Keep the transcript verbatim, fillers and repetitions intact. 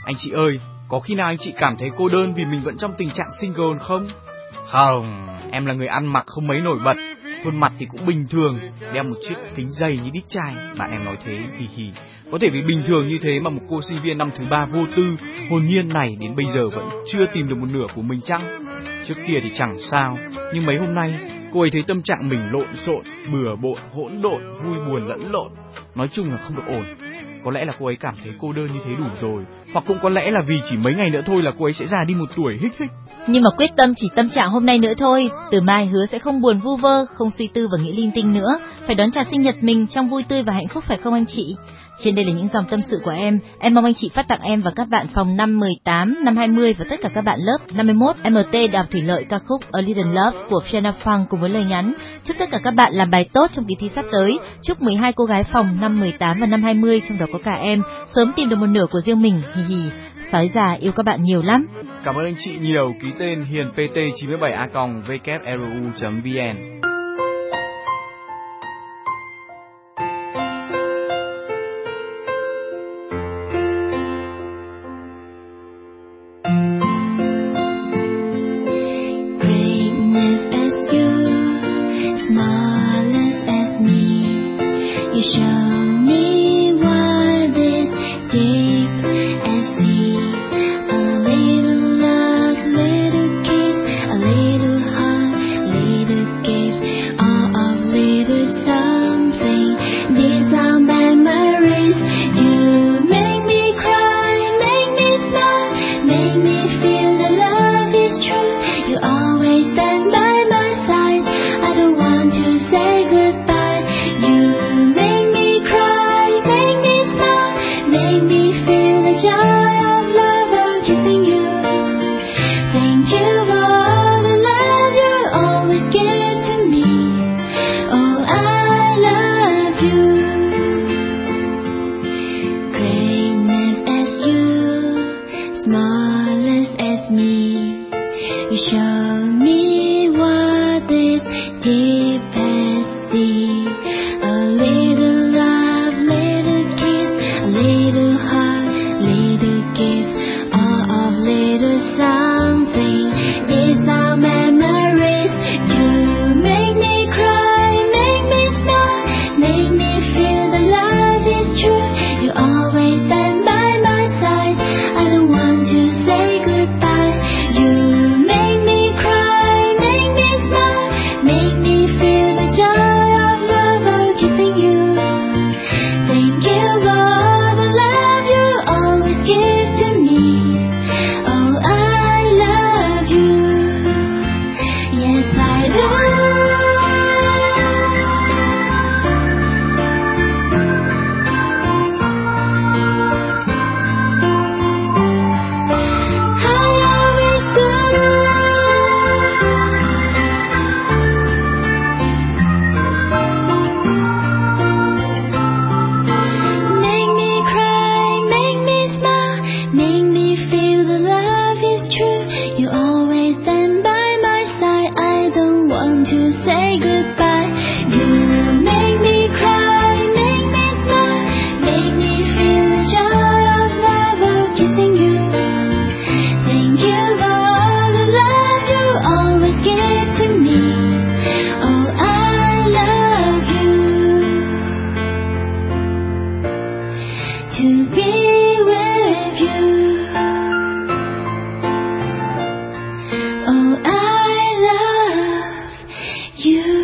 Anh chị ơi, có khi nào anh chị cảm thấy cô đơn vì mình vẫn trong tình trạng single không? Không, em là người ăn mặc không mấy nổi bật, khuôn mặt thì cũng bình thường, đeo một chiếc kính dày như đít trai. Bạn em nói thế, hì hì. Có thể vì bình thường như thế mà một cô sinh viên năm thứ ba vô tư, hồn nhiên này đến bây giờ vẫn chưa tìm được một nửa của mình chăng? Trước kia thì chẳng sao, nhưng mấy hôm nay cô ấy thấy tâm trạng mình lộn xộn, bừa bộn, hỗn độn, vui buồn lẫn lộn. Nói chung là không được ổn. Có lẽ là cô ấy cảm thấy cô đơn như thế đủ rồi, hoặc cũng có lẽ là vì chỉ mấy ngày nữa thôi là cô ấy sẽ già đi một tuổi. Hích hích. Nhưng mà quyết tâm chỉ tâm trạng hôm nay nữa thôi, từ mai hứa sẽ không buồn vu vơ, không suy tư và nghĩ linh tinh nữa, phải đón chào sinh nhật mình trong vui tươi và hạnh phúc, phải không anh chị? Trên đây là những dòng tâm sự của em, em mong anh chị phát tặng em và các bạn phòng năm mười tám, năm hai mươi và tất cả các bạn lớp năm mươi mốt em tê Đại học Thủy Lợi ca khúc A Little Love của Fiona Funk cùng với lời nhắn. Chúc tất cả các bạn làm bài tốt trong kỳ thi sắp tới. Chúc mười hai cô gái phòng năm mười tám và năm hai mươi, trong đó có cả em, sớm tìm được một nửa của riêng mình. Hì hì, sói già yêu các bạn nhiều lắm. Cảm ơn anh chị nhiều. Ký tên Hiền pê tê chín bảy a còng w r u chấm v n. You